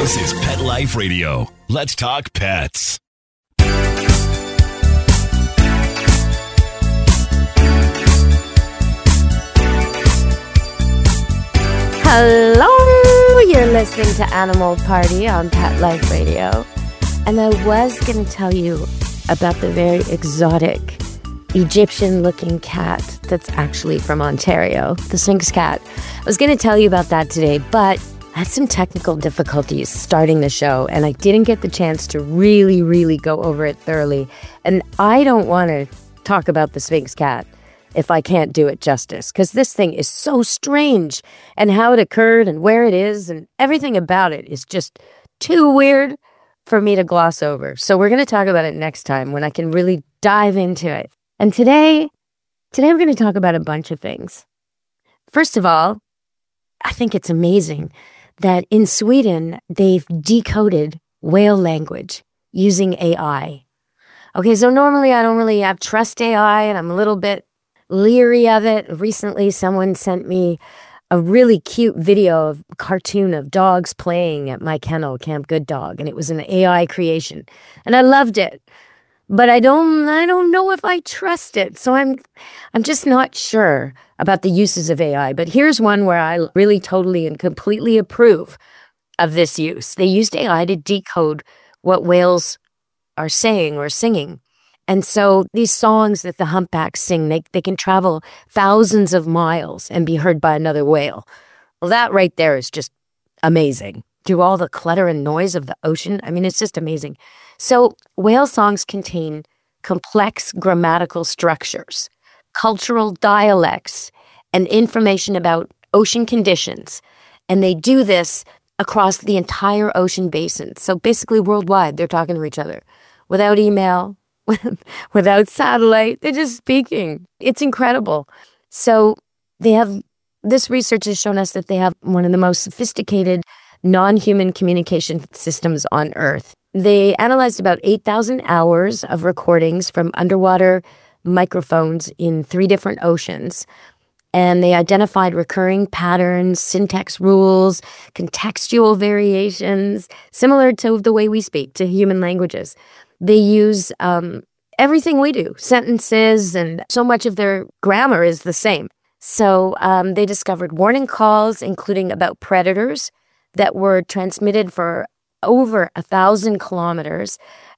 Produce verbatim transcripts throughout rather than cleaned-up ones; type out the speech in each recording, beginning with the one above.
This is Pet Life Radio. Let's talk pets. Hello, you're listening to Animal Party on Pet Life Radio. And I was going to tell you about the very exotic Egyptian-looking cat that's actually from Ontario, the Sphynx cat. I was going to tell you about that today, but I had some technical difficulties starting the show, and I didn't get the chance to really, really go over it thoroughly. And I don't want to talk about the Sphynx cat if I can't do it justice, because this thing is so strange, and how it occurred and where it is and everything about it is just too weird for me to gloss over. So we're going to talk about it next time when I can really dive into it. And today, today we're going to talk about a bunch of things. First of all, I think it's amazing that in Sweden, they've decoded whale language using A I. Okay, so normally I don't really have trust A I, and I'm a little bit leery of it. Recently, someone sent me a really cute video of a cartoon of dogs playing at my kennel, Camp Good Dog, and it was an A I creation, and I loved it. But I don't, I don't know if I trust it, so I'm, I'm just not sure about the uses of A I. But here's one where I really, totally, and completely approve of this use. They used A I to decode what whales are saying or singing. And so these songs that the humpbacks sing, they, they can travel thousands of miles and be heard by another whale. Well, that right there is just amazing. Through all the clutter and noise of the ocean, I mean, it's just amazing. So whale songs contain complex grammatical structures, cultural dialects, and information about ocean conditions. And they do this across the entire ocean basin. So basically worldwide, they're talking to each other without email, without satellite. They're just speaking. It's incredible. So they have, this research has shown us that they have one of the most sophisticated non-human communication systems on Earth. They analyzed about eight thousand hours of recordings from underwater microphones in three different oceans. And they identified recurring patterns, syntax rules, contextual variations, similar to the way we speak, to human languages. They use um, everything we do, sentences, and so much of their grammar is the same. So um, they discovered warning calls, including about predators, that were transmitted for over a thousand kilometers,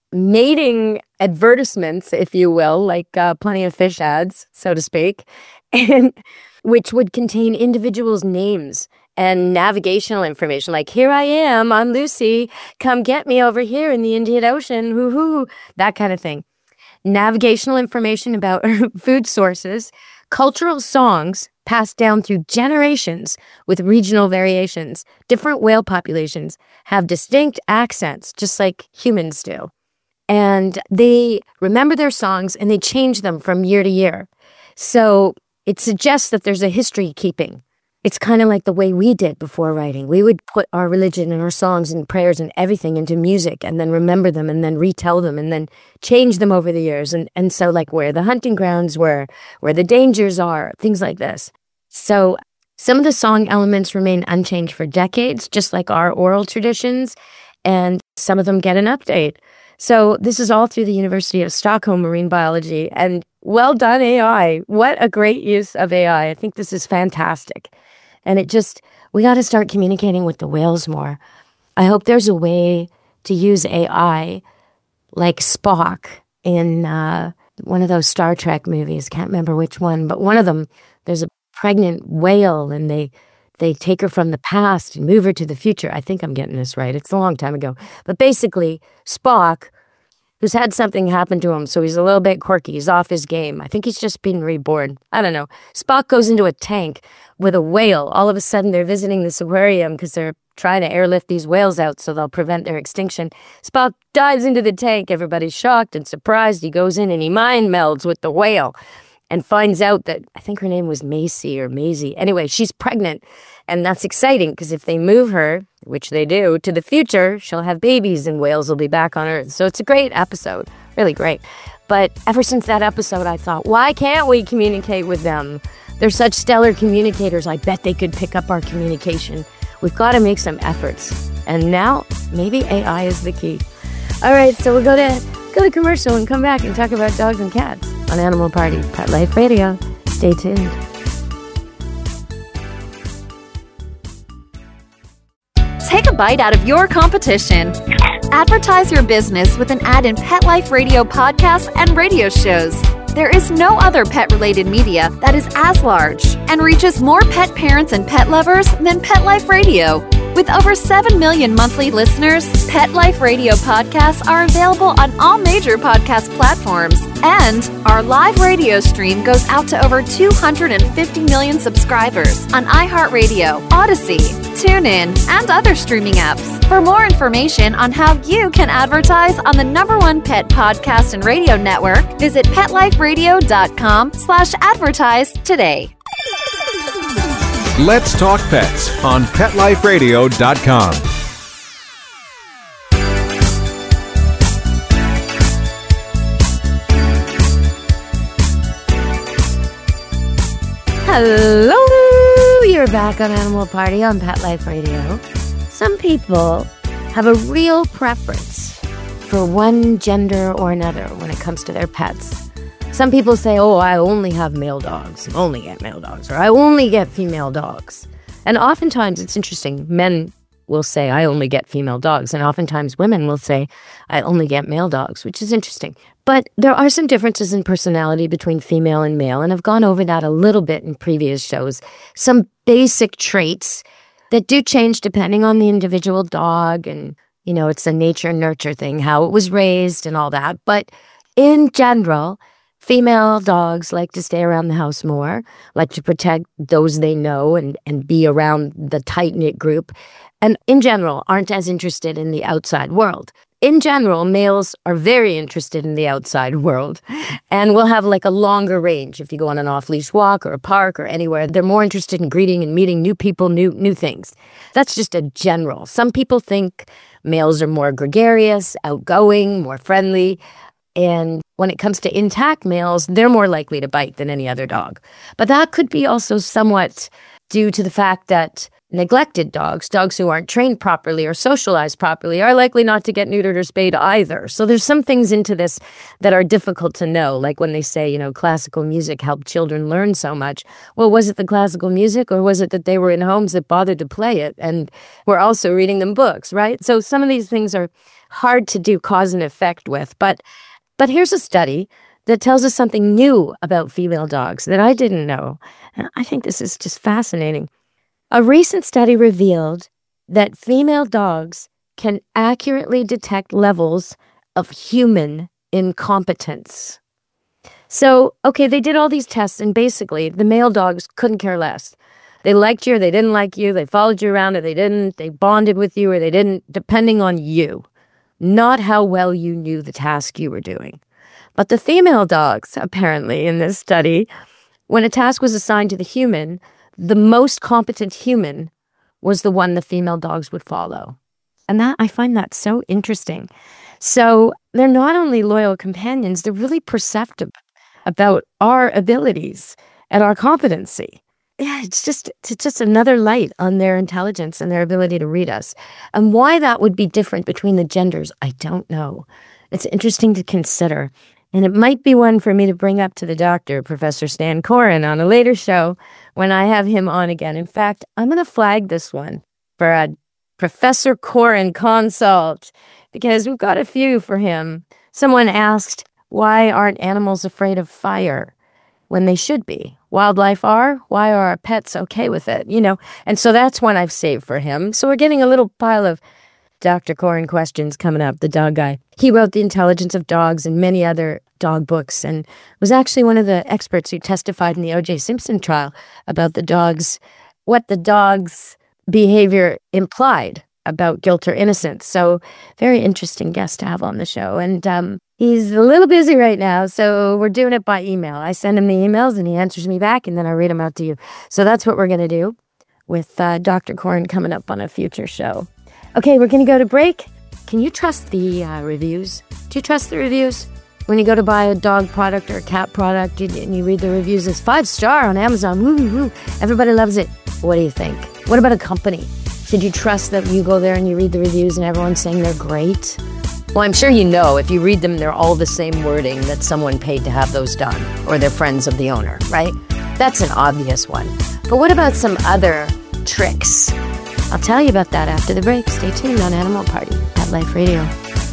mating advertisements, if you will, like uh, Plenty of Fish ads, so to speak, and which would contain individuals' names and navigational information, like, here I am, I'm Lucy, come get me over here in the Indian Ocean, hoo-hoo, that kind of thing. Navigational information about food sources, cultural songs passed down through generations with regional variations. Different whale populations have distinct accents, just like humans do. And they remember their songs and they change them from year to year. So it suggests that there's a history keeping. It's kind of like the way we did before writing. We would put our religion and our songs and prayers and everything into music and then remember them and then retell them and then change them over the years. And, and so like where the hunting grounds were, where the dangers are, things like this. So some of the song elements remain unchanged for decades, just like our oral traditions, and some of them get an update. So this is all through the University of Stockholm Marine Biology. And well done, A I. What a great use of A I. I think this is fantastic. And it just, we got to start communicating with the whales more. I hope there's a way to use A I like Spock in uh, one of those Star Trek movies. Can't remember which one, but one of them, there's a pregnant whale and they they take her from the past and move her to the future. I think I'm getting this right. It's a long time ago. But basically, Spock, who's had something happen to him, so he's a little bit quirky. He's off his game. I think he's just been reborn. I don't know. Spock goes into a tank with a whale. All of a sudden, they're visiting this aquarium because they're trying to airlift these whales out so they'll prevent their extinction. Spock dives into the tank. Everybody's shocked and surprised. He goes in and he mind melds with the whale and finds out that, I think her name was Macy or Maisie. Anyway, she's pregnant. And that's exciting because if they move her, which they do, to the future, she'll have babies and whales will be back on Earth. So it's a great episode. Really great. But ever since that episode, I thought, why can't we communicate with them? They're such stellar communicators. I bet they could pick up our communication. We've got to make some efforts. And now, maybe A I is the key. All right, so we'll go to, go to commercial and come back and talk about dogs and cats on Animal Party, Pet Life Radio. Stay tuned. Take a bite out of your competition. Advertise your business with an ad in Pet Life Radio podcasts and radio shows. There is no other pet-related media that is as large and reaches more pet parents and pet lovers than Pet Life Radio. With over seven million monthly listeners, Pet Life Radio podcasts are available on all major podcast platforms. And our live radio stream goes out to over two hundred fifty million subscribers on iHeartRadio, Odyssey, TuneIn, and other streaming apps. For more information on how you can advertise on the number one pet podcast and radio network, visit PetLifeRadio.com slash advertise today. Let's Talk Pets on Pet Life Radio dot com. Hello! You're back on Animal Party on Pet Life Radio. Some people have a real preference for one gender or another when it comes to their pets. Some people say, oh, I only have male dogs, only get male dogs, or I only get female dogs. And oftentimes, it's interesting, men will say, I only get female dogs, and oftentimes women will say, I only get male dogs, which is interesting. But there are some differences in personality between female and male, and I've gone over that a little bit in previous shows. Some basic traits that do change depending on the individual dog, and, you know, it's a nature-nurture thing, how it was raised and all that. But in general, female dogs like to stay around the house more, like to protect those they know and, and be around the tight-knit group, and in general aren't as interested in the outside world. In general, males are very interested in the outside world and will have like a longer range. If you go on an off-leash walk or a park or anywhere, they're more interested in greeting and meeting new people, new new things. That's just a general. Some people think males are more gregarious, outgoing, more friendly. And when it comes to intact males, they're more likely to bite than any other dog. But that could be also somewhat due to the fact that neglected dogs, dogs who aren't trained properly or socialized properly, are likely not to get neutered or spayed either. So there's some things into this that are difficult to know, like when they say, you know, classical music helped children learn so much. Well, was it the classical music, or was it that they were in homes that bothered to play it and were also reading them books, right? So some of these things are hard to do cause and effect with, but But here's a study that tells us something new about female dogs that I didn't know. And I think this is just fascinating. A recent study revealed that female dogs can accurately detect levels of human incompetence. So, okay, they did all these tests, and basically the male dogs couldn't care less. They liked you or they didn't like you. They followed you around or they didn't. They bonded with you or they didn't, depending on you. Not how well you knew the task you were doing. But the female dogs, apparently, in this study, when a task was assigned to the human, the most competent human was the one the female dogs would follow. And that, I find that so interesting. So they're not only loyal companions, they're really perceptive about our abilities and our competency. Yeah, it's just it's just another light on their intelligence and their ability to read us. And why that would be different between the genders, I don't know. It's interesting to consider. And it might be one for me to bring up to the doctor, Professor Stan Coren, on a later show when I have him on again. In fact, I'm going to flag this one for a Professor Coren consult because we've got a few for him. Someone asked, why aren't animals afraid of fire when they should be? Wildlife are. Why are our pets okay with it? You know, and so that's one I've saved for him. So we're getting a little pile of Doctor Coren questions coming up, the dog guy. He wrote The Intelligence of Dogs and many other dog books and was actually one of the experts who testified in the O J Simpson trial about the dogs, what the dog's behavior implied about guilt or innocence. So very interesting guest to have on the show. And um, he's a little busy right now, so we're doing it by email. I send him the emails and he answers me back and then I read them out to you. So that's what we're going to do with uh, Doctor Coren coming up on a future show. Okay, we're going to go to break. Can you trust the uh, reviews? Do you trust the reviews? When you go to buy a dog product or a cat product you, and you read the reviews, it's five star on Amazon. Woo, woo, woo. Everybody loves it. What do you think? What about a company? Should you trust that you go there and you read the reviews and everyone's saying they're great? Well, I'm sure you know if you read them, they're all the same wording that someone paid to have those done, or they're friends of the owner, right? That's an obvious one. But what about some other tricks? I'll tell you about that after the break. Stay tuned on Animal Party, Pet Life Radio.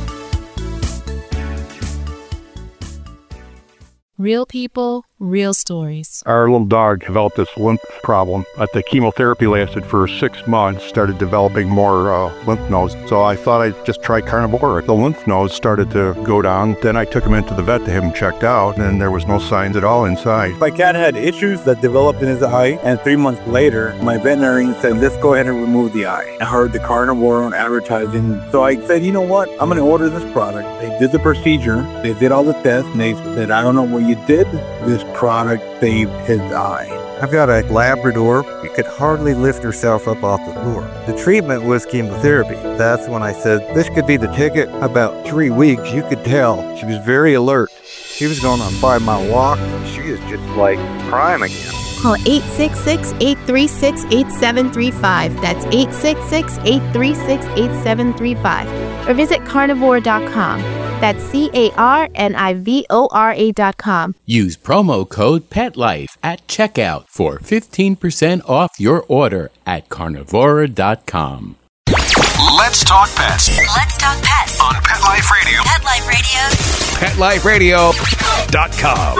Real people, real stories. Our little dog developed this lymph problem. But the chemotherapy lasted for six months, started developing more uh, lymph nodes. So I thought I'd just try Carnivora. The lymph nodes started to go down. Then I took him into the vet to have him checked out, and there was no signs at all inside. My cat had issues that developed in his eye, and three months later, my veterinarian said, let's go ahead and remove the eye. I heard the Carnivora on advertising, so I said, you know what? I'm going to order this product. They did the procedure. They did all the tests, and they said, I don't know what you did. This product saved his eye. I've got a Labrador. She could hardly lift herself up off the floor. The treatment was chemotherapy. That's when I said, this could be the ticket. About three weeks, you could tell she was very alert. She was going on a five-mile walk. She is just like prime again. Call eight six six, eight three six, eight seven three five. That's eight six six, eight three six, eight seven three five. Or visit carnivora dot com. That's C A R N I V O R A dot com. Use promo code PETLIFE at checkout for fifteen percent off your order at carnivora dot com. Let's talk pets. Let's talk pets On Pet Life Radio. Pet Life Radio. pet life radio dot com.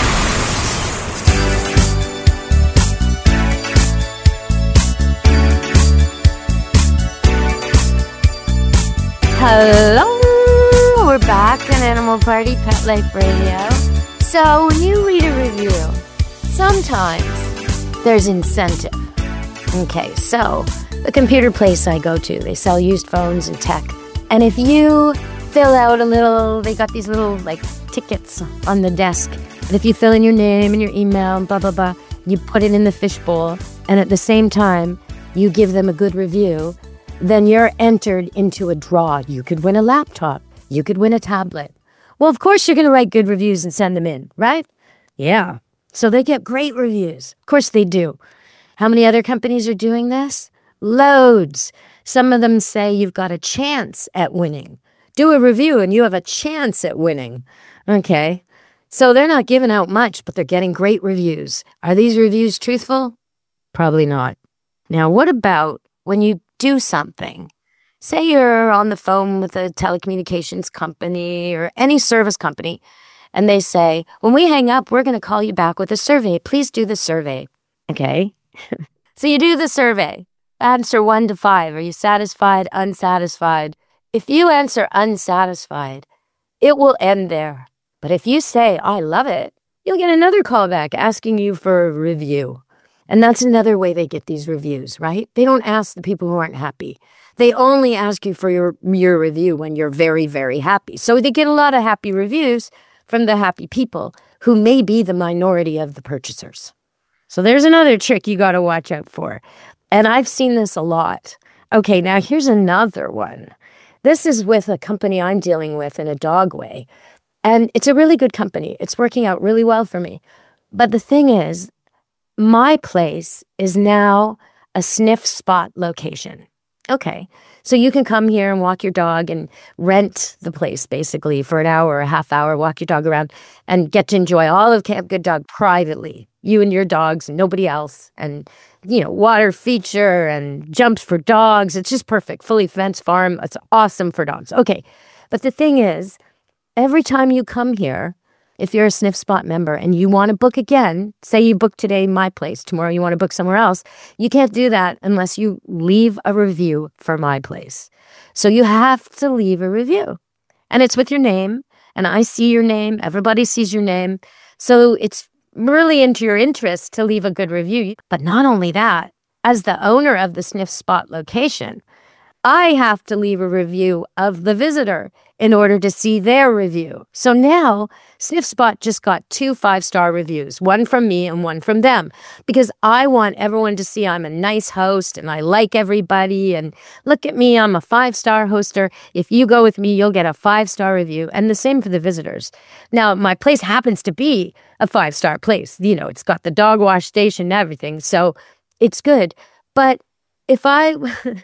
Hello, we're back on Animal Party, Pet Life Radio. So when you read a review, sometimes there's incentive. Okay, so the computer place I go to, they sell used phones and tech. And if you fill out a little, they got these little like tickets on the desk. And if you fill in your name and your email and blah, blah, blah, you put it in the fishbowl. And at the same time, you give them a good review, then you're entered into a draw. You could win a laptop. You could win a tablet. Well, of course, you're going to write good reviews and send them in, right? Yeah. So they get great reviews. Of course they do. How many other companies are doing this? Loads. Some of them say you've got a chance at winning. Do a review and you have a chance at winning. Okay. So they're not giving out much, but they're getting great reviews. Are these reviews truthful? Probably not. Now, what about when you do something? Say you're on the phone with a telecommunications company or any service company, and they say, when we hang up, we're going to call you back with a survey. Please do the survey. Okay. So you do the survey. Answer one to five. Are you satisfied, unsatisfied? If you answer unsatisfied, it will end there. But if you say, I love it, you'll get another call back asking you for a review. And that's another way they get these reviews, right? They don't ask the people who aren't happy. They only ask you for your, your review when you're very, very happy. So they get a lot of happy reviews from the happy people who may be the minority of the purchasers. So there's another trick you got to watch out for. And I've seen this a lot. Okay, now here's another one. This is with a company I'm dealing with in a dog way. And it's a really good company. It's working out really well for me. But the thing is, my place is now a sniff spot location. Okay, so you can come here and walk your dog and rent the place basically for an hour or a half hour, walk your dog around and get to enjoy all of Camp Good Dog privately. You and your dogs and nobody else. And, you know, water feature and jumps for dogs. It's just perfect. Fully fenced farm. It's awesome for dogs. Okay, but the thing is, every time you come here, if you're a Sniff Spot member and you want to book again, say you book today my place, tomorrow you want to book somewhere else, you can't do that unless you leave a review for my place. So you have to leave a review. And it's with your name, and I see your name, everybody sees your name. So it's really into your interest to leave a good review. But not only that, as the owner of the Sniff Spot location, I have to leave a review of the visitor in order to see their review. So now Sniff Spot just got two five-star reviews, one from me and one from them, because I want everyone to see I'm a nice host and I like everybody. And look at me, I'm a five-star hoster. If you go with me, you'll get a five-star review. And the same for the visitors. Now, my place happens to be a five-star place. You know, it's got the dog wash station and everything. So it's good. But if I,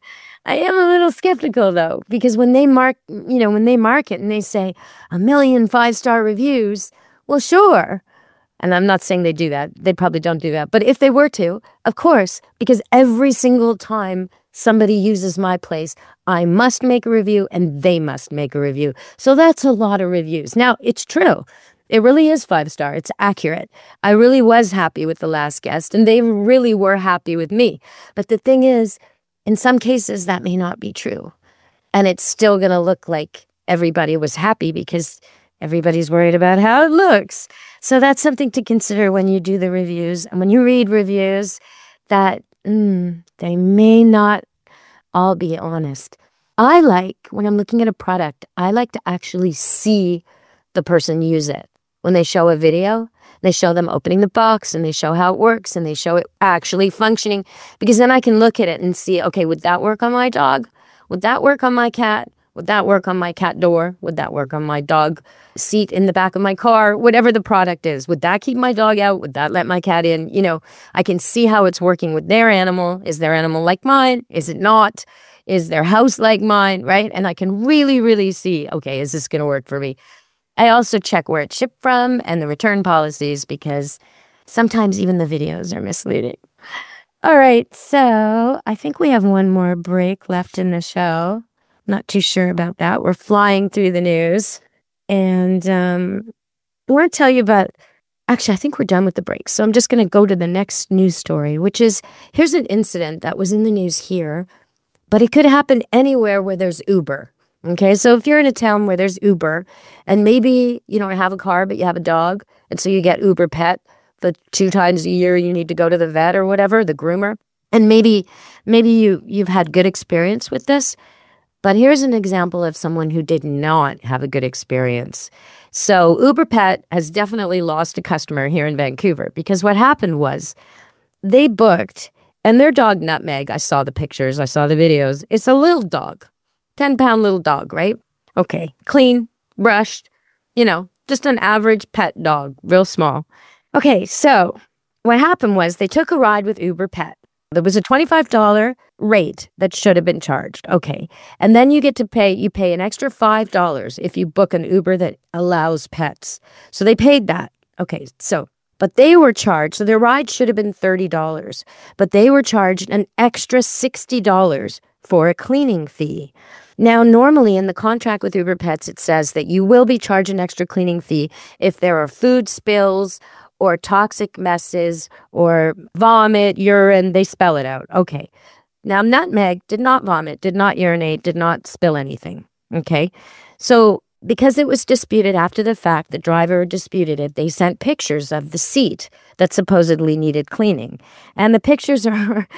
I am a little skeptical though, because when they mark, you know, when they market and they say a million five-star reviews, well, sure. And I'm not saying they do that. They probably don't do that. But if they were to, of course, because every single time somebody uses my place, I must make a review and they must make a review. So that's a lot of reviews. Now, it's true. It really is five-star. It's accurate. I really was happy with the last guest, and they really were happy with me. But the thing is, in some cases, that may not be true. And it's still going to look like everybody was happy because everybody's worried about how it looks. So that's something to consider when you do the reviews. And when you read reviews, that mm, they may not all be honest. I like, when I'm looking at a product, I like to actually see the person use it. When they show a video, they show them opening the box and they show how it works and they show it actually functioning, because then I can look at it and see, okay, would that work on my dog? Would that work on my cat? Would that work on my cat door? Would that work on my dog seat in the back of my car? Whatever the product is, would that keep my dog out? Would that let my cat in? You know, I can see how it's working with their animal. Is their animal like mine? Is it not? Is their house like mine? Right? And I can really, really see, okay, is this going to work for me? I also check where it's shipped from and the return policies, because sometimes even the videos are misleading. All right, so I think we have one more break left in the show. Not too sure about that. We're flying through the news. And um, I want to tell you about, actually, I think we're done with the break. So I'm just going to go to the next news story, which is, here's an incident that was in the news here, but it could happen anywhere where there's Uber. Okay, so if you're in a town where there's Uber, and maybe you don't have a car, but you have a dog, and so you get Uber Pet the two times a year you need to go to the vet or whatever, the groomer, and maybe maybe you, you've had good experience with this, but here's an example of someone who did not have a good experience. So Uber Pet has definitely lost a customer here in Vancouver, because what happened was they booked, and their dog Nutmeg, I saw the pictures, I saw the videos, it's a little dog. ten-pound little dog, right? Okay, clean, brushed, you know, just an average pet dog, real small. Okay, so what happened was they took a ride with Uber Pet. There was a twenty-five dollars rate that should have been charged. Okay, and then you get to pay, you pay an extra five dollars if you book an Uber that allows pets. So they paid that. Okay, so, but they were charged, so their ride should have been thirty dollars, but they were charged an extra sixty dollars for a cleaning fee. Now, normally in the contract with Uber Pets, it says that you will be charged an extra cleaning fee if there are food spills or toxic messes or vomit, urine, they spell it out. Okay. Now, Nutmeg did not vomit, did not urinate, did not spill anything. Okay. So because it was disputed after the fact, the driver disputed it, they sent pictures of the seat that supposedly needed cleaning. And the pictures are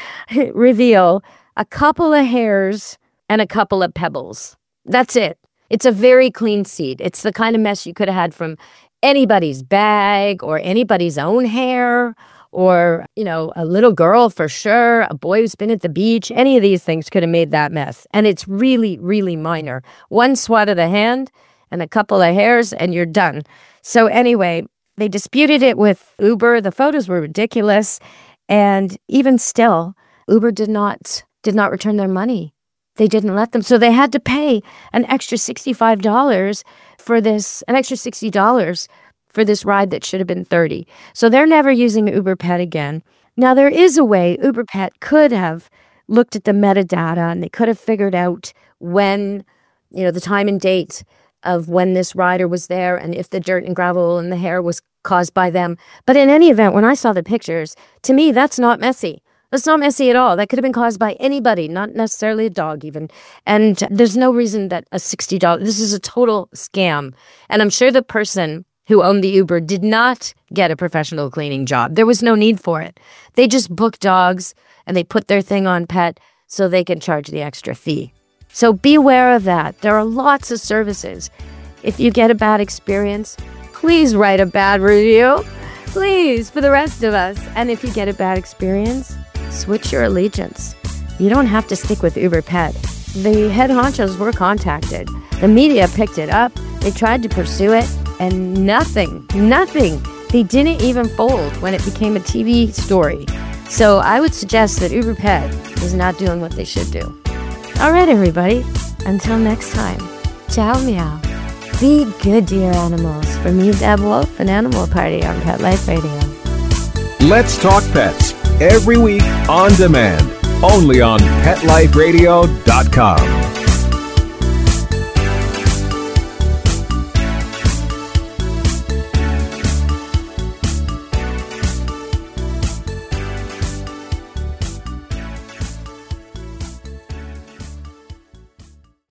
reveal a couple of hairs and a couple of pebbles. That's it. It's a very clean seat. It's the kind of mess you could have had from anybody's bag or anybody's own hair, or, you know, a little girl for sure, a boy who's been at the beach. Any of these things could have made that mess. And it's really, really minor. One swat of the hand and a couple of hairs and you're done. So anyway, they disputed it with Uber. The photos were ridiculous. And even still, Uber did not did not return their money. They didn't let them. So they had to pay an extra sixty-five dollars for this, an extra sixty dollars for this ride that should have been thirty dollars. So they're never using Uber Pet again. Now, there is a way Uber Pet could have looked at the metadata and they could have figured out when, you know, the time and date of when this rider was there and if the dirt and gravel and the hair was caused by them. But in any event, when I saw the pictures, to me, that's not messy. That's not messy at all. That could have been caused by anybody, not necessarily a dog even. And there's no reason that a sixty dollars, this is a total scam. And I'm sure the person who owned the Uber did not get a professional cleaning job. There was no need for it. They just book dogs and they put their thing on Pet so they can charge the extra fee. So be aware of that. There are lots of services. If you get a bad experience, please write a bad review. Please, for the rest of us. And if you get a bad experience, switch your allegiance. You don't have to stick with Uber Pet. The head honchos were contacted. The media picked it up. They tried to pursue it, and nothing, nothing. They didn't even fold when it became a T V story. So I would suggest that Uber Pet is not doing what they should do. All right, everybody. Until next time. Ciao, meow. Be good to your animals. For me, Deb Wolf, and Animal Party on Pet Life Radio. Let's Talk Pets, every week on demand, only on pet life radio dot com.